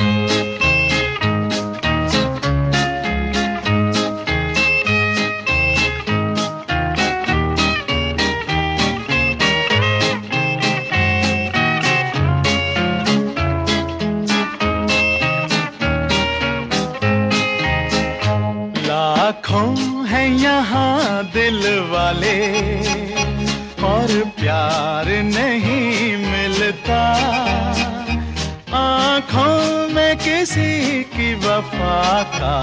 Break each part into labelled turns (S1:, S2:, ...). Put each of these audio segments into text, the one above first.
S1: लाखों हैं यहाँ दिल वाले और प्यार नहीं मिलता, आँखों में किसी की वफा का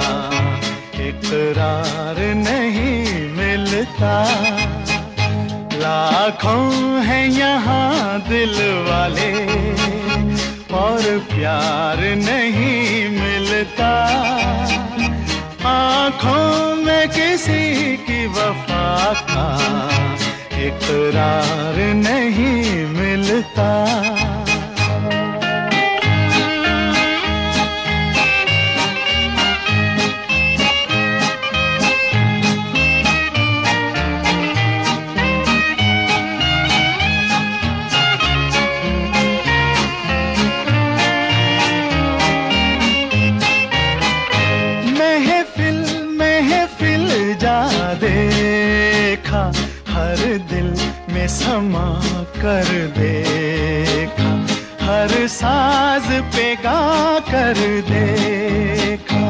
S1: इकरार नहीं मिलता। लाखों हैं यहाँ दिल वाले और प्यार नहीं मिलता, आँखों में किसी की वफा का इकरार नहीं मिलता। देखा हर दिल में समा कर देखा, हर साज पे गा कर देखा।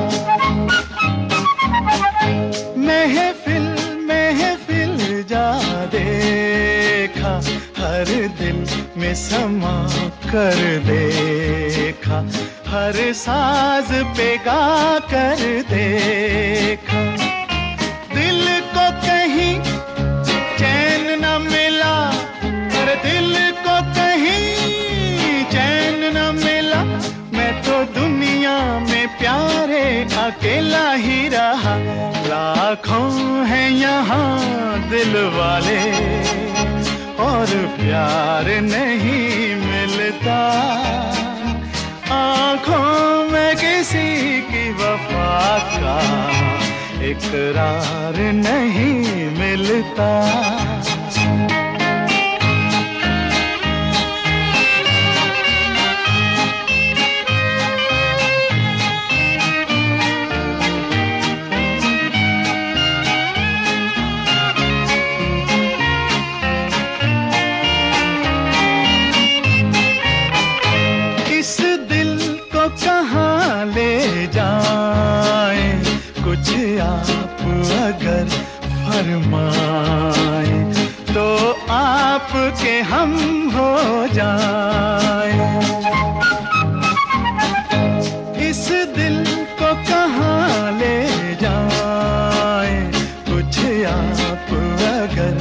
S1: महफिल महफिल जा देखा, हर दिल में समा कर देखा, हर साज पे गा कर देखा। दिल को कहीं चैन न मिला, अरे दिल को कहीं चैन न मिला, मैं तो दुनिया में प्यारे अकेला ही रहा। लाखों हैं यहाँ दिल वाले और प्यार नहीं मिलता, आँखों में किसी की वफा का इकरार नहीं मिलता। इस दिल को कहाँ ले जाएं, कुछ आप अगर फरमाए तो आपके हम हो जाए। इस दिल को कहाँ ले जाए, कुछ आप अगर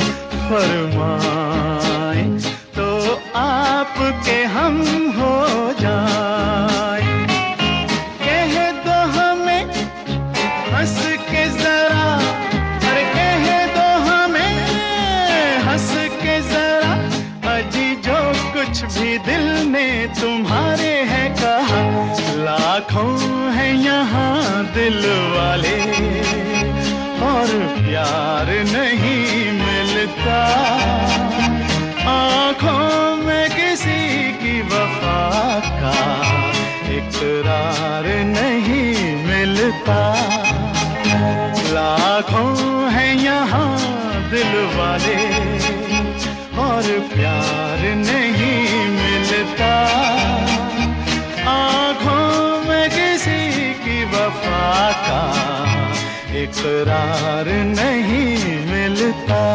S1: फरमाए तो आपके हम हो जाए। कह दो हमें हंस के जरा, अरे कह दो हमें हंस के जरा, अजी जो कुछ भी दिल ने तुम्हारे है कहा। लाखों हैं यहाँ दिल वाले और प्यार नहीं मिलता, आँखों में किसी की वफा का इकरार नहीं मिलता। लाखों हैं यहाँ दिल वाले और प्यार नहीं मिलता, आँखों में किसी की वफा का इकरार नहीं मिलता।